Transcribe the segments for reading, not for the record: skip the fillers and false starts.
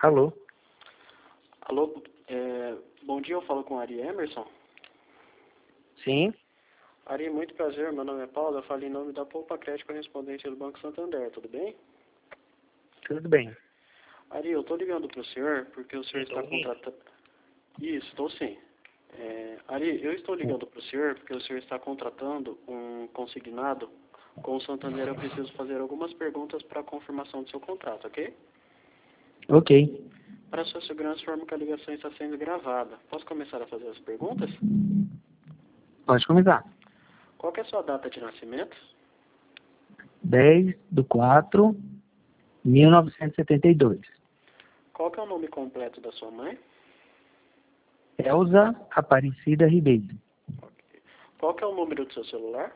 Alô? Alô, bom dia, eu falo com Ari Emerson. Sim? Ari, muito prazer, meu nome é Paulo, eu falo em nome da Poupa Crédito correspondente do Banco Santander, tudo bem? Tudo bem. Ari, eu estou ligando para o senhor porque o senhor está contratando... Isso, estou sim. Ari, eu estou ligando para o senhor porque o senhor está contratando um consignado com o Santander. Eu preciso fazer algumas perguntas para a confirmação do seu contrato, ok? Ok. Para a sua segurança, informo que a ligação está sendo gravada. Posso começar a fazer as perguntas? Pode começar. Qual que é a sua data de nascimento? 10/4/1972. Qual que é o nome completo da sua mãe? Elza Aparecida Ribeiro. Ok. Qual que é o número do seu celular?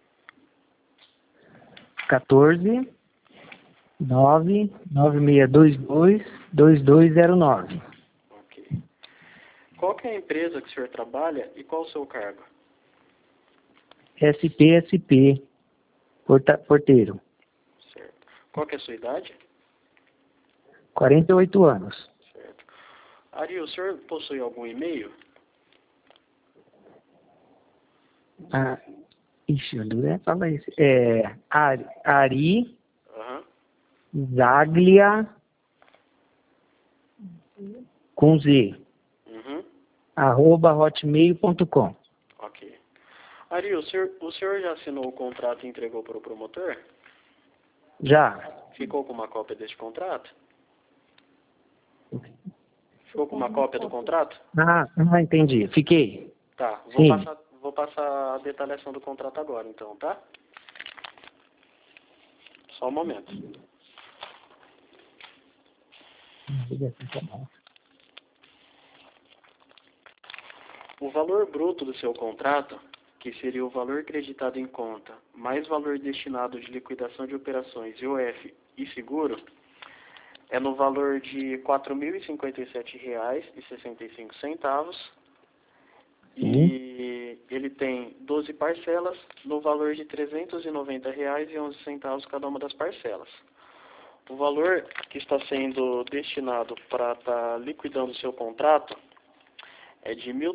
14/99622/2209. Ok. Qual que é a empresa que o senhor trabalha e qual o seu cargo? SPSP. Porteiro. Certo. Qual que é a sua idade? 48 anos. Certo. Ari, o senhor possui algum e-mail? Ixi, fala isso. Ari Aham. Zaglia com Z. Uhum. @hotmail.com. Ok. Ari, o senhor já assinou o contrato e entregou para o promotor? Já. Ficou com uma cópia deste contrato? Ficou com uma cópia do contrato? Entendi. Fiquei. Tá. Sim. Vou passar a detalhação do contrato agora, então, tá? Só um momento. O valor bruto do seu contrato, que seria o valor creditado em conta, mais valor destinado de liquidação de operações, IOF e seguro, é no valor de R$ 4.057,65 e ele tem 12 parcelas no valor de R$ 390,11 cada uma das parcelas. O valor que está sendo destinado para estar liquidando o seu contrato é de R$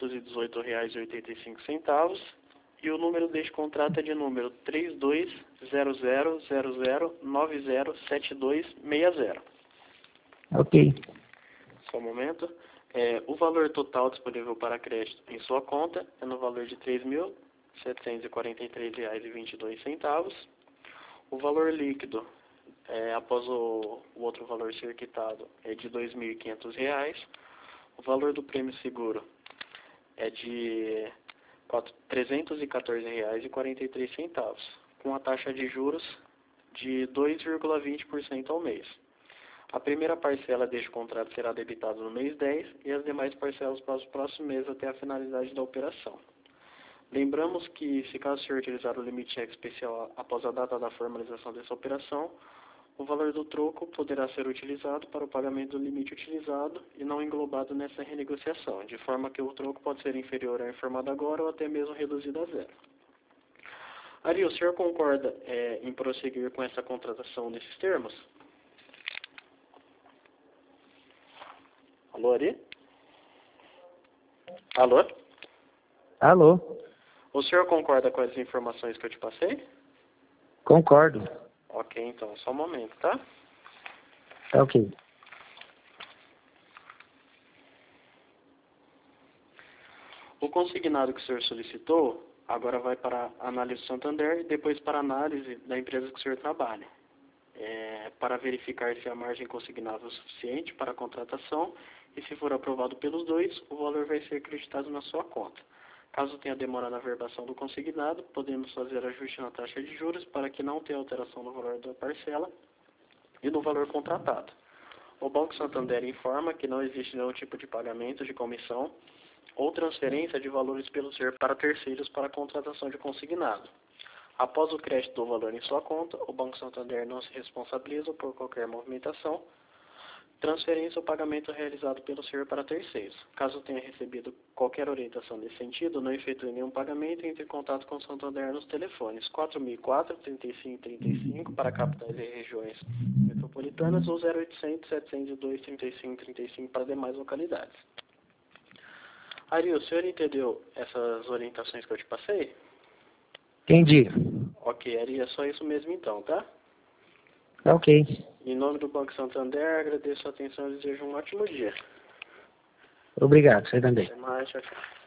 1.218,85 e o número deste contrato é de número 320000907260. Ok. Só um momento. O valor total disponível para crédito em sua conta é no valor de R$ 3.743,22. O valor líquido, após o outro valor ser quitado, é de R$ 2.500. O valor do prêmio seguro é de R$ 314,43, com a taxa de juros de 2,20% ao mês. A primeira parcela deste contrato será debitada no mês 10 e as demais parcelas para os próximos meses até a finalidade da operação. Lembramos que, se caso o senhor utilizar o limite cheque especial após a data da formalização dessa operação, o valor do troco poderá ser utilizado para o pagamento do limite utilizado e não englobado nessa renegociação, de forma que o troco pode ser inferior ao informado agora ou até mesmo reduzido a zero. Ari, o senhor concorda em prosseguir com essa contratação nesses termos? Alô, Ari? Alô? Alô? O senhor concorda com as informações que eu te passei? Concordo. Ok, então, só um momento, tá? Tá ok. O consignado que o senhor solicitou agora vai para a análise do Santander e depois para a análise da empresa que o senhor trabalha. Para verificar se a margem consignável é suficiente para a contratação e, se for aprovado pelos dois, o valor vai ser acreditado na sua conta. Caso tenha demora na verbação do consignado, podemos fazer ajuste na taxa de juros para que não tenha alteração no valor da parcela e no valor contratado. O Banco Santander informa que não existe nenhum tipo de pagamento de comissão ou transferência de valores pelo senhor para terceiros para a contratação de consignado. Após o crédito do valor em sua conta, o Banco Santander não se responsabiliza por qualquer movimentação, transferência ou pagamento realizado pelo senhor para terceiros. Caso tenha recebido qualquer orientação nesse sentido, não efetue nenhum pagamento e entre em contato com o Santander nos telefones 4004-3535 para capitais e regiões metropolitanas. metropolitanas ou 0800 702 3535 para demais localidades. Ari, o senhor entendeu essas orientações que eu te passei? Entendi. Ok, Ari, é só isso mesmo então, tá? Ok. Em nome do Banco Santander, agradeço a atenção e desejo um ótimo dia. Obrigado, você também. Até mais, tchau, tchau.